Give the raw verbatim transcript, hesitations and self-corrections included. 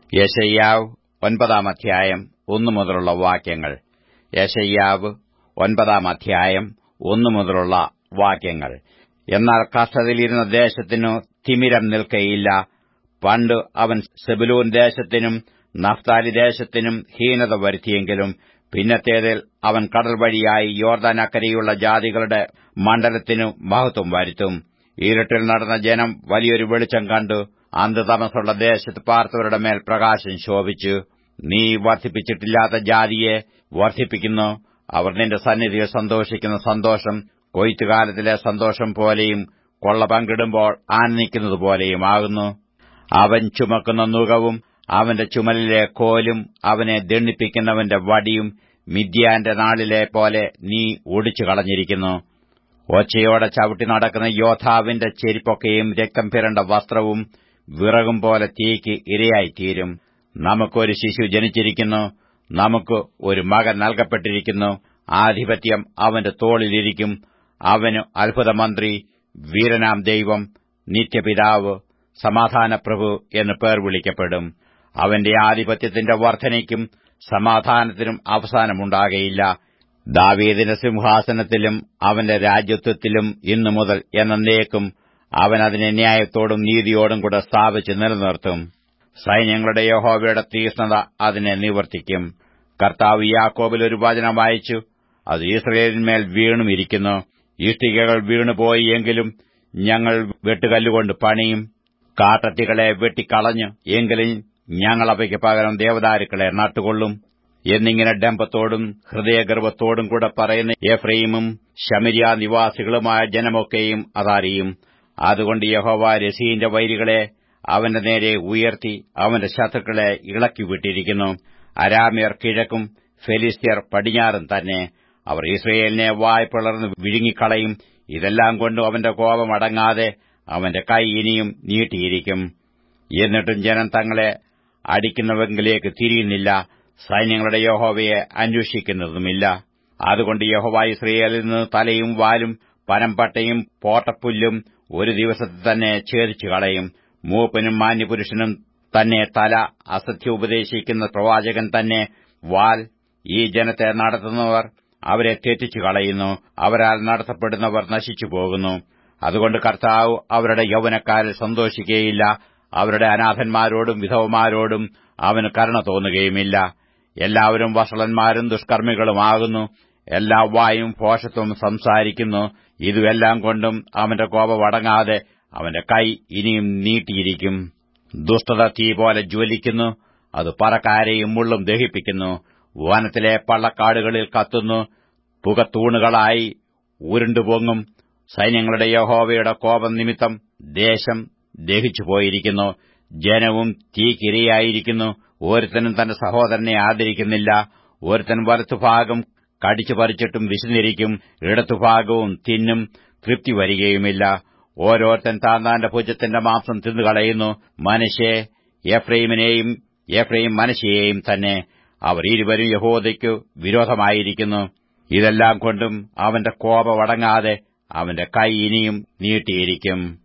യെശയ്യാവ് ഒൻപതാം അധ്യായം ഒന്നു മുതലുള്ള വാക്യങ്ങൾ. യെശയ്യാവ് ഒൻപതാം അധ്യായം ഒന്നു മുതലുള്ള വാക്യങ്ങൾ. എന്നാൽ കഷ്ടതയിലിരുന്ന ദേശത്തിനു തിമിരം നിൽക്കയില്ല. പണ്ട് അവൻ സെബുലൂൻ ദേശത്തിനും നഫ്താലി ദേശത്തിനും ഹീനത വരുത്തിയെങ്കിലും പിന്നത്തേതിൽ അവൻ കടൽ വഴിയായി യോർദാൻ അക്കരെയുള്ള ജാതികളുടെ മണ്ഡലത്തിനു മഹത്വം വരുത്തും. ഇരുട്ടിൽ നടന്ന ജനം വലിയൊരു വെളിച്ചം കണ്ടു. അന്ധതമസ്സുള്ള ദേശത്ത് പാർത്തവരുടെ മേൽ പ്രകാശം ശോഭിച്ചു. നീ വർദ്ധിപ്പിച്ചിട്ടില്ലാത്ത ജാതിയെ വർദ്ധിപ്പിക്കുന്നു. അവർ നിന്റെ സന്നിധിയിൽ സന്തോഷിക്കുന്ന സന്തോഷം കൊയ്ത്തുകാലത്തിലെ സന്തോഷം പോലെയും കൊള്ള പങ്കിടുമ്പോൾ ആനന്ദിക്കുന്നതുപോലെയും ആകുന്നു. അവൻ ചുമക്കുന്ന നുകവും അവന്റെ ചുമലിലെ കോലും അവനെ ദണ്ഡിപ്പിക്കുന്നവന്റെ വടിയും മിദ്യാന്റെ നാളിലെ പോലെ നീ ഒടിച്ചു കളഞ്ഞിരിക്കുന്നു. ഒച്ചയോടെ ചവിട്ടി നടക്കുന്ന യോദ്ധാവിന്റെ ചെരിപ്പൊക്കെയും രക്തം പിരണ്ട വസ്ത്രവും വിറകും പോലെ തീയ്ക്ക് ഇരയായിത്തീരും. നമുക്കൊരു ശിശു ജനിച്ചിരിക്കുന്നു, നമുക്ക് ഒരു മകൻ നൽകപ്പെട്ടിരിക്കുന്നു. ആധിപത്യം അവന്റെ തോളിലിരിക്കും. അവന് അത്ഭുതമന്ത്രി, വീരനാം ദൈവം, നിത്യപിതാവ്, സമാധാനപ്രഭു എന്ന് പേർ വിളിക്കപ്പെടും. അവന്റെ ആധിപത്യത്തിന്റെ വർധനയ്ക്കും സമാധാനത്തിനും അവസാനമുണ്ടാകയില്ല. ദാവീദിന്റെ സിംഹാസനത്തിലും അവന്റെ രാജ്യത്വത്തിലും ഇന്നു മുതൽ എന്നേക്കും അവൻ അതിനെ ന്യായത്തോടും നീതിയോടും കൂടെ സ്ഥാപിച്ച് നിലനിർത്തും. സൈന്യങ്ങളുടെ യഹോവയുടെ തീക്ഷ്ണത അതിനെ നിവർത്തിക്കും. കർത്താവ് യാക്കോബിൽ ഒരു വചനം അയച്ചു, അത് യിസ്രായേലിന്മേൽ വീണും ഇരിക്കുന്നു. ഇഷ്ടികകൾ വീണുപോയി എങ്കിലും ഞങ്ങൾ വെട്ടുകല്ലുകൊണ്ട് പണിയും. കാട്ടത്തികളെ വെട്ടിക്കളഞ്ഞു എങ്കിലും ഞങ്ങൾ അവയ്ക്ക് പകരം ദേവദാരുക്കളെ നട്ടുകൊള്ളും എന്നിങ്ങനെ ഡംഭത്തോടും ഹൃദയഗർവത്തോടും കൂടെ പറയുന്ന എഫ്രയീമും ശമര്യ നിവാസികളുമായ ജനമൊക്കെയും അതറിയും. അതുകൊണ്ട് യഹോവ രെസീന്റെ വൈരികളെ അവന്റെ നേരെ ഉയർത്തി അവന്റെ ശത്രുക്കളെ ഇളക്കിവിട്ടിരിക്കുന്നു. അരാമ്യർ കിഴക്കും ഫെലിസ്ത്യർ പടിഞ്ഞാറും തന്നെ. അവർ ഇസ്രയേലിനെ വായ് പിളർന്ന് വിഴുങ്ങിക്കളയും. ഇതെല്ലാം കൊണ്ടും അവന്റെ കോപം അടങ്ങാതെ അവന്റെ കൈ ഇനിയും നീട്ടിയിരിക്കും. എന്നിട്ടും ജനം തങ്ങളെ അടിക്കുന്നവെങ്കിലേക്ക് തിരിയുന്നില്ല, സൈന്യങ്ങളുടെ യഹോവയെ അന്വേഷിക്കുന്നതുമില്ല. അതുകൊണ്ട് യഹോവ ഇസ്രയേലിൽ നിന്ന് തലയും വാലും പനമ്പട്ടയും പോട്ടപ്പുല്ലും ഒരു ദിവസത്തിൽ തന്നെ ഛേദിച്ചു കളയും. മൂപ്പനും മാന്യപുരുഷനും തന്നെ തല, അസത്യം ഉപദേശിക്കുന്ന പ്രവാചകൻ തന്നെ വാൽ. ഈ ജനത്തെ നടത്തുന്നവർ അവരെ തെറ്റിച്ചു കളയുന്നു. അവരാൽ നടത്തപ്പെടുന്നവർ നശിച്ചു പോകുന്നു. അതുകൊണ്ട് കർത്താവ് അവരുടെ യൗവനക്കാരിൽ സന്തോഷിക്കുകയില്ല. അവരുടെ അനാഥന്മാരോടും വിധവമാരോടും അവന് കരുണ തോന്നുകയുമില്ല. എല്ലാവരും വഷളന്മാരും ദുഷ്കർമ്മികളുമാകുന്നു. എല്ലാ വായും ഭോഷത്വം സംസാരിക്കുന്നു. ഇതുമെല്ലാം കൊണ്ടും അവന്റെ കോപം അടങ്ങാതെ അവന്റെ കൈ ഇനിയും നീട്ടിയിരിക്കും. ദുഷ്ടത തീ പോലെ ജ്വലിക്കുന്നു. അത് പറക്കാരെയും മുള്ളും ദഹിപ്പിക്കുന്നു. വനത്തിലെ പള്ളക്കാടുകളിൽ കത്തുന്നു. പുകത്തൂണുകളായി ഉരുണ്ടുപൊങ്ങും. സൈന്യങ്ങളുടെ യഹോവയുടെ കോപം നിമിത്തം ദേശം ദഹിച്ചുപോയിരിക്കുന്നു. ജനവും തീക്കിരയായിരിക്കുന്നു. ഒരുത്തനും തന്റെ സഹോദരനെ ആദരിക്കുന്നില്ല. ഒരുത്തൻ വലത്തുഭാഗം കടിച്ചു പറിച്ചിട്ടും വിശന്നിരിക്കും. ഇടത്തുഭാഗവും തിന്നും, തൃപ്തി വരികയുമില്ല. ഓരോരുത്തൻ താൻ താന്റെ ഭുജത്തിന്റെ മാംസം തിന്നുകളയുന്നു. മനശ്ശെ എഫ്രയീമിനെയും എഫ്രയീം മനശ്ശെയെയും തന്നെ. അവർ ഇരുവരും യഹോവയ്ക്കു വിരോധമായിരിക്കുന്നു. ഇതെല്ലാം കൊണ്ടും അവന്റെ കോപം അടങ്ങാതെ അവന്റെ കൈ ഇനിയും നീട്ടിയിരിക്കും.